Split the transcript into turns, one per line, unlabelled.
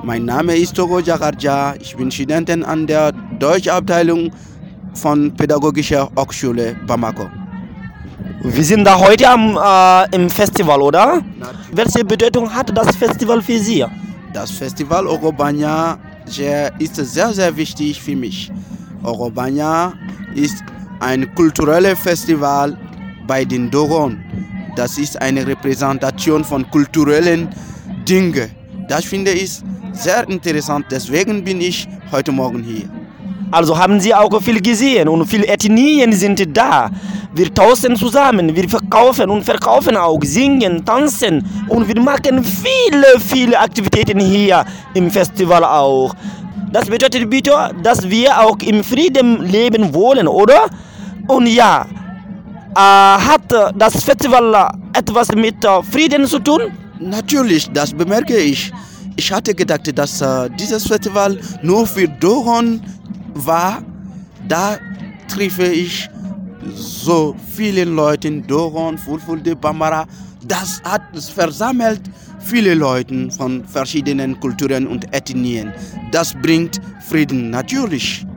Mein Name ist Togo Jakarja. Ich bin Studentin an der Deutschabteilung von Pädagogischer Hochschule Bamako.
Wir sind da heute im Festival, oder? Welche Bedeutung hat das Festival für Sie?
Das Festival Orobanya ist sehr, sehr wichtig für mich. Orobanya ist ein kulturelles Festival bei den Dogon. Das ist eine Repräsentation von kulturellen Dingen. Das finde ich sehr interessant, deswegen bin ich heute Morgen hier.
Also haben Sie auch viel gesehen und viele Ethnien sind da. Wir tauschen zusammen, wir verkaufen und verkaufen auch, singen, tanzen und wir machen viele Aktivitäten hier im Festival auch. Das bedeutet bitte, dass wir auch im Frieden leben wollen, oder? Und ja, hat das Festival etwas mit Frieden zu tun?
Natürlich, das bemerke ich. Ich hatte gedacht, dass dieses Festival nur für Dogon war. Da treffe ich so viele Leute, Dogon, Fulfulde, Bambara. Das hat versammelt viele Leute von verschiedenen Kulturen und Ethnien. Das bringt Frieden, natürlich.